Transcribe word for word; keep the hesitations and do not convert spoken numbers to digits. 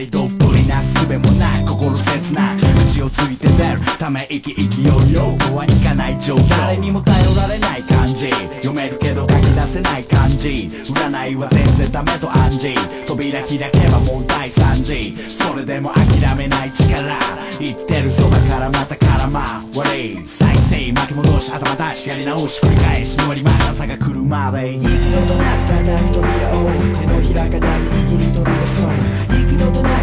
ないどっぷりなすべもない心切な口をついて出るため息勢いよくはいかない状況誰にも頼られない感じ読めるけど書き出せない感じ占いは全然ダメと暗示扉開けばもう大惨事それでも諦めない力言ってるそばからまた空回り再生巻き戻し頭出しやり直し繰り返し乗り回朝が来るまで幾度となく叩く扉を手のひら肩に握り飛び出そう幾度となく